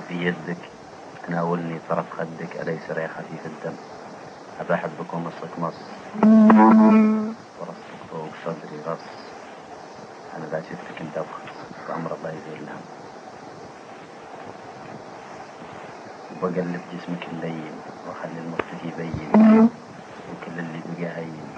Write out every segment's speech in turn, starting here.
في يدك، تناولني طرف خدك، أليس ريح خفيف الدم؟ أبا أحبك ومصك مص، ورصك فوق صدري رص. أنا لا شفتك أنت أبخص، وأمر الله يزيل الهم. وبقلب جسمك اللين، وأخلي المختفي يبين، وكل اللي بقى هين.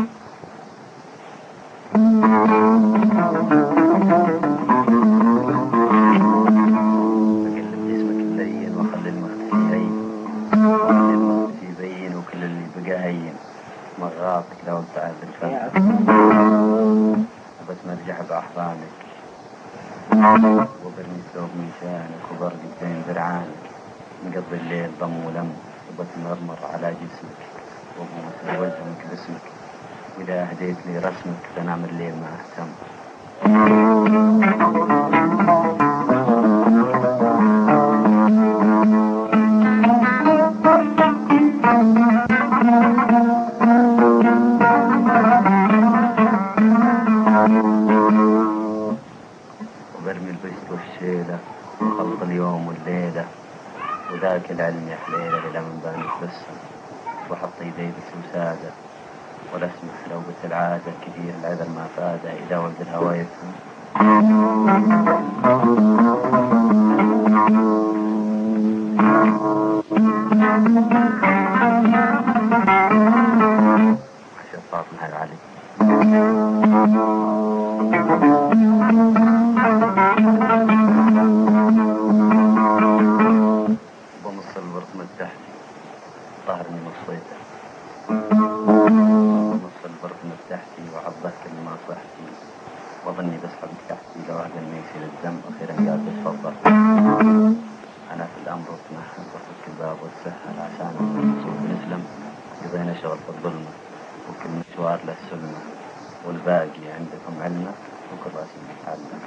بقلب جسمك اللين وأخلي المختفي هين، وأخلي المختفي يبين، وكل اللي بقى هين. مغاطك لو تعال الفلك، وبتمرجح بأحضانك، وبرمي ثوب من شانك، وبرقد بين ذرعانك. نقضي الليل ضم ولم، وبتمرمر على جسمك، وبوس وجهك باسمك. وإذا أهديت لي رسمك بنام الليل ما أهتم. وبرمي البشت والشيلة، وخلط اليوم والليلة. وذاك العلم يا حليلة إلى من بانك بسم، وحط يدي بسوسادة. ولا اسمح لو بس العادة، كثير العذر ما فاده، إذا ولد الهوى يفهم. عشان فاطمة العلي. بنص البرق من تحتي، ظهرني نصيته. بنص البرق من تحتي، وعضه كل ما صحتي. وظني بسحبك تحتي، لو هذا ما يصير الدم. أخيرا قال تفضل. أنا في الأمر اتمهل، بفك الباب واتسهل عشان نصوب نسلم. قضينا شغل في الظلمة، وكل مشوار له سلمة. والباقي عندكم علمه، وكل راسي متعلم.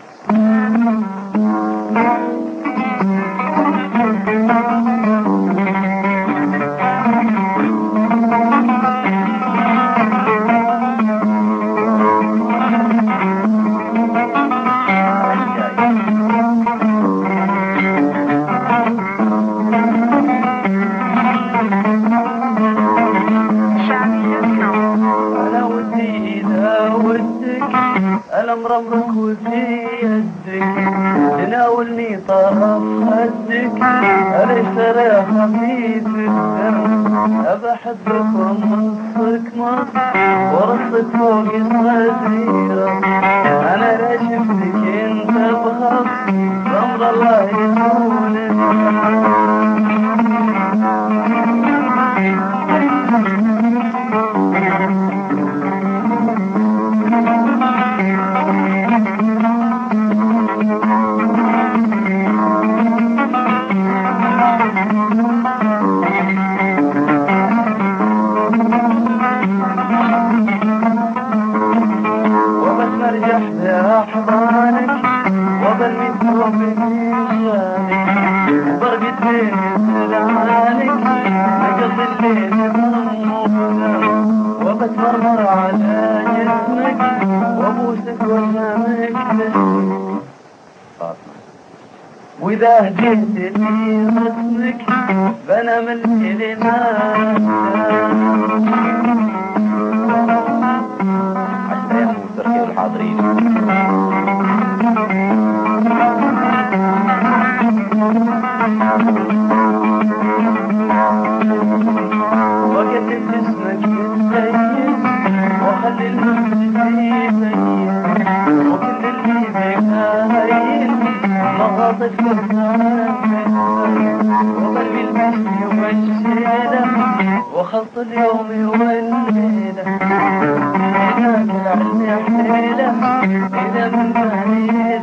أمرك وفي يدك، تناولني طرف خدك، أليس ريح خفيف الدم؟ أبا أحبك ومصك مص، ورصك فوق صدري رص. أنا لا شفتك أنت بخص، أمر الله يزول وبتمرجح بأحضانك، وبرمي ثوب من شانك، وبرقد بين ذرعانك. نقضي الليل ضم ونم، وبتمرمر على جسمك، وابوسك وجهك باسمك. وإذا هديت لي رسمك بنام الليل ما عشان يحمل تركيب الحاضرين. وقدم جسمك بالسيد، وخلي المختفي يبين، وكل اللي بيها هين. مغاطك فرحان، وبرمي المشي والشيلة، وخلط اليوم والليلة. هناك العلم يا حليلة إذا من بعيد.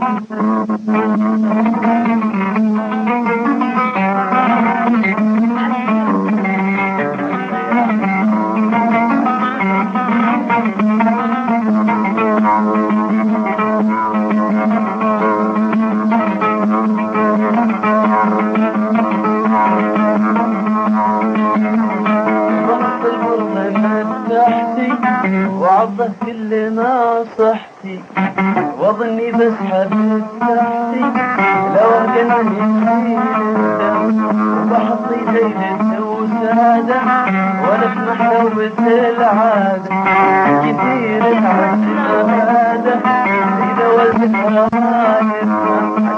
وعضه كل لناصحتي واظني بسحب تحتي لو اهجنني يشيل الدم وبحطي ليلة وسادة وانا في محلوة العادة كثير تعذب هذا اذا والدها ما يفهم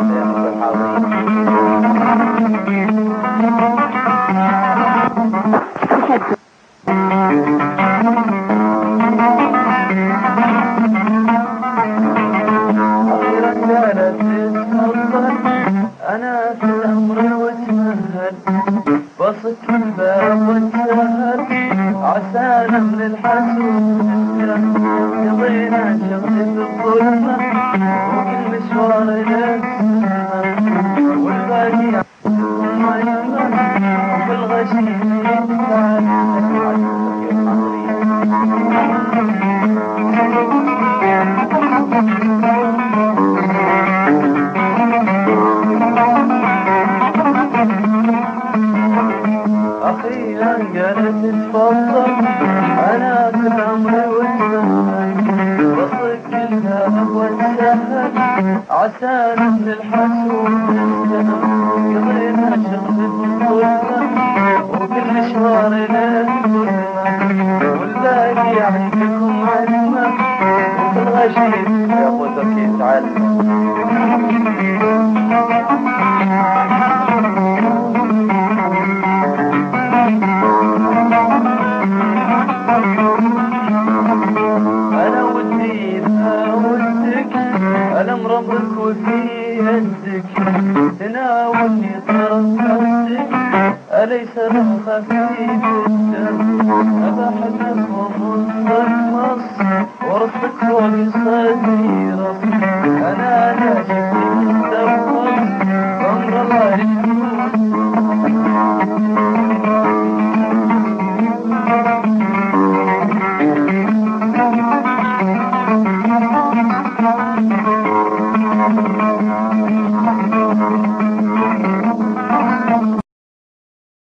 أخيرا كانت تتفضل أنا في الأمر واتمهل بصك الباب واتسهل عسانا من الحسود قضينا شغل بالظلمة وكل مشوار للسماء والباقي وفي الغشيم يتفعل أخيرا قالت تفضل أنا في الأمر واتسهل بصك الباب واتسهل عسانا من الحسود قضينا شغل بالظلمة وكل مشوار للظلمة والباقي يعيبكم علمة وفي الغشيم ياخذك يتعلم أنا ودي ودك ألم ربك وفي يدك تناولني طرف خدك أليس الخفيف الدم أبحث ومصك مص ورصك فوق صدري رص أنا ناشف